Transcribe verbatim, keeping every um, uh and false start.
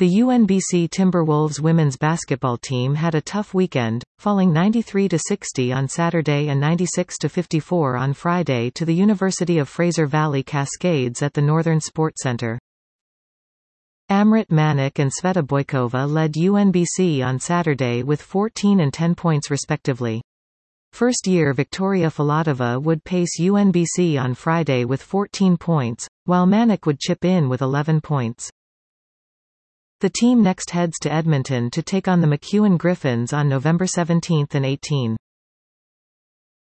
The U N B C Timberwolves women's basketball team had a tough weekend, falling ninety-three to sixty on Saturday and ninety-six to fifty-four on Friday to the University of Fraser Valley Cascades at the Northern Sports Center. Amrit Manik and Sveta Boykova led U N B C on Saturday with fourteen and ten points respectively. First-year Victoria Filatova would pace U N B C on Friday with fourteen points, while Manik would chip in with eleven points. The team next heads to Edmonton to take on the MacEwan Griffins on November seventeenth and eighteenth.